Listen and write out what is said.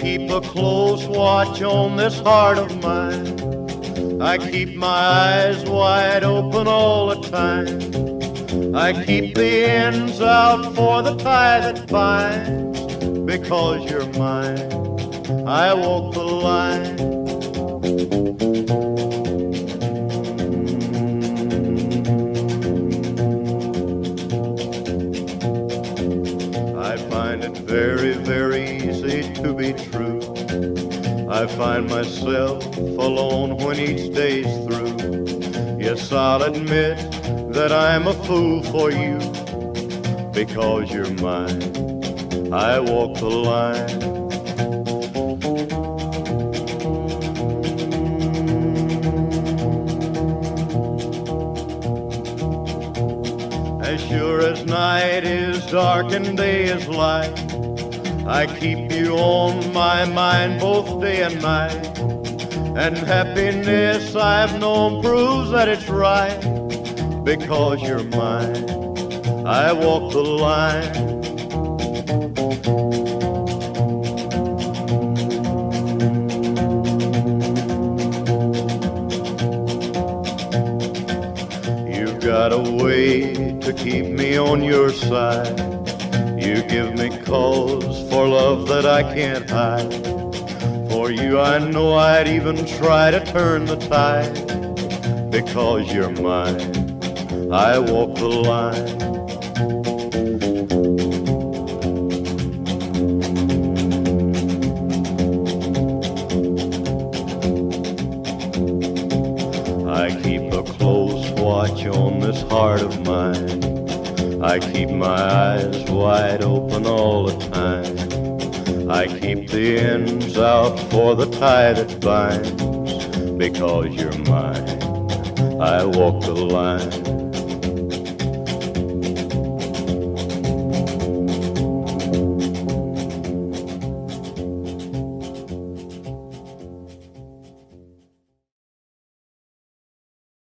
keep a close watch on this heart of mine. I keep my eyes wide open all the time. I keep the ends out for the tie that binds. Because you're mine, I walk the line. I find it very, very easy to be true. I find myself alone when each day's through. Yes, I'll admit that I'm a fool for you. Because you're mine, I walk the line. As sure as night is dark and day is light, I keep you on my mind both day and night. And happiness I've known proves that it's right. Because you're mine, I walk the line. You've got a way to keep me on your side. You give me cause for love that I can't hide. For you I know I'd even try to turn the tide. Because you're mine, I walk the line. I keep a close watch on this heart of mine. I keep my eyes wide open all the time. I keep the ends out for the tie that binds. Because you're mine, I walk the line.